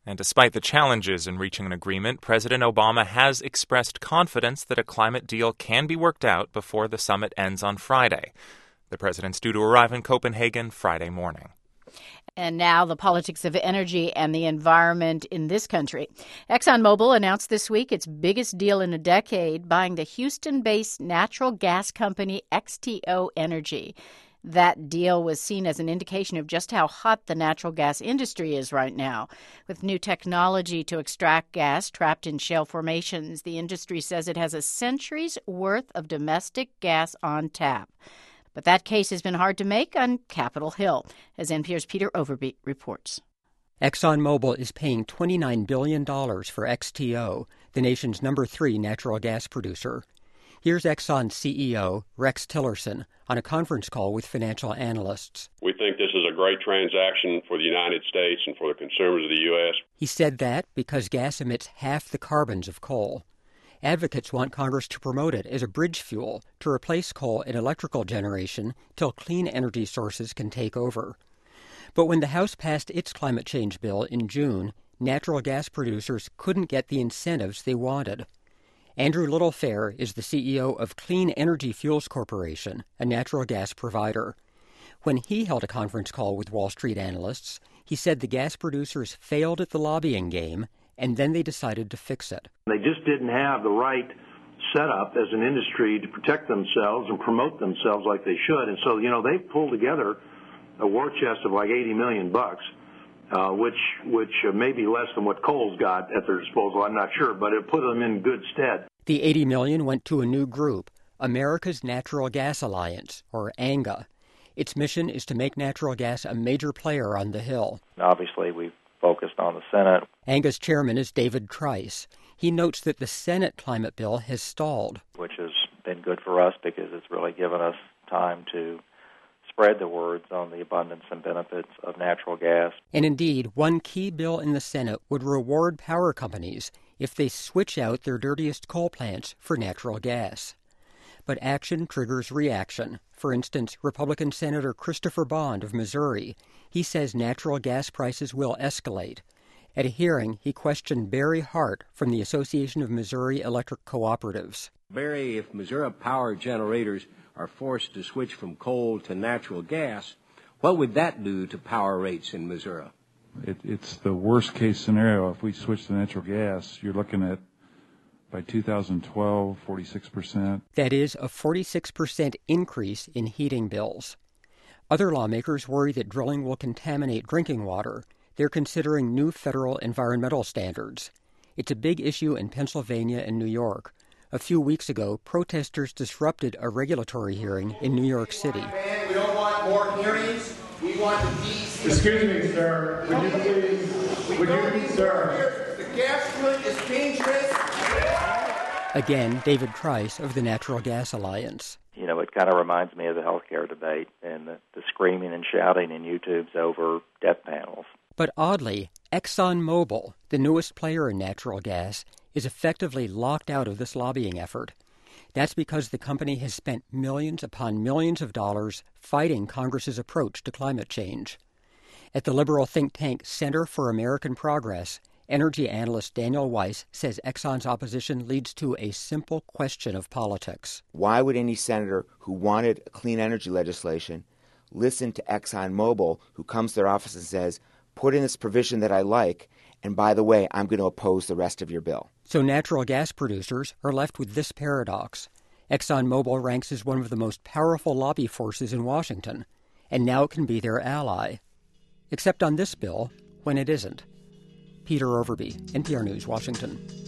And despite the challenges in reaching an agreement, President Obama has expressed confidence that a climate deal can be worked out before the summit ends on Friday. The president's due to arrive in Copenhagen Friday morning. And now the politics of energy and the environment in this country. ExxonMobil announced this week its biggest deal in a decade, buying the Houston-based natural gas company XTO Energy. That deal was seen as an indication of just how hot the natural gas industry is right now. With new technology to extract gas trapped in shale formations, the industry says it has a century's worth of domestic gas on tap. But that case has been hard to make on Capitol Hill, as NPR's Peter Overby reports. ExxonMobil is paying $29 billion for XTO, the nation's number 3 natural gas producer. Here's Exxon's CEO, Rex Tillerson, on a conference call with financial analysts. We think this is a great transaction for the United States and for the consumers of the U.S. He said that because gas emits half the carbons of coal. Advocates want Congress to promote it as a bridge fuel to replace coal in electrical generation till clean energy sources can take over. But when the House passed its climate change bill in June, natural gas producers couldn't get the incentives they wanted. Andrew Littlefair is the CEO of Clean Energy Fuels Corporation, a natural gas provider. When he held a conference call with Wall Street analysts, he said the gas producers failed at the lobbying game, and then they decided to fix it. They just didn't have the right setup as an industry to protect themselves and promote themselves like they should. And so, they pulled together a war chest of like $80 million, which may be less than what Coal's got at their disposal. I'm not sure, but it put them in good stead. The $80 million went to a new group, America's Natural Gas Alliance, or ANGA. Its mission is to make natural gas a major player on the Hill. Obviously, we've focused on the Senate. ANGA's chairman is David Trice. He notes that the Senate climate bill has stalled. Which has been good for us because it's really given us time to spread the words on the abundance and benefits of natural gas. And indeed, one key bill in the Senate would reward power companies if they switch out their dirtiest coal plants for natural gas. But action triggers reaction. For instance, Republican Senator Christopher Bond of Missouri, he says natural gas prices will escalate. At a hearing, he questioned Barry Hart from the Association of Missouri Electric Cooperatives. Barry, if Missouri power generators are forced to switch from coal to natural gas, what would that do to power rates in Missouri? It's the worst case scenario. If we switch to natural gas, you're looking at, by 2012, 46%. That is a 46% increase in heating bills. Other lawmakers worry that drilling will contaminate drinking water. They're considering new federal environmental standards. It's a big issue in Pennsylvania and New York. A few weeks ago, protesters disrupted a regulatory hearing in New York City. We don't want more hearings. We want the DC. Excuse me, sir. Would you please, sir? The gas grid is dangerous. Again, David Trice of the Natural Gas Alliance. It kind of reminds me of the healthcare debate and the screaming and shouting in YouTubes over death panels. But oddly, ExxonMobil, the newest player in natural gas, is effectively locked out of this lobbying effort. That's because the company has spent millions upon millions of dollars fighting Congress's approach to climate change. At the liberal think tank Center for American Progress, energy analyst Daniel Weiss says Exxon's opposition leads to a simple question of politics. Why would any senator who wanted clean energy legislation listen to ExxonMobil, who comes to their office and says, put in this provision that I like, and by the way, I'm going to oppose the rest of your bill? So natural gas producers are left with this paradox. ExxonMobil ranks as one of the most powerful lobby forces in Washington, and now it can be their ally. Except on this bill, when it isn't. Peter Overby, NPR News, Washington.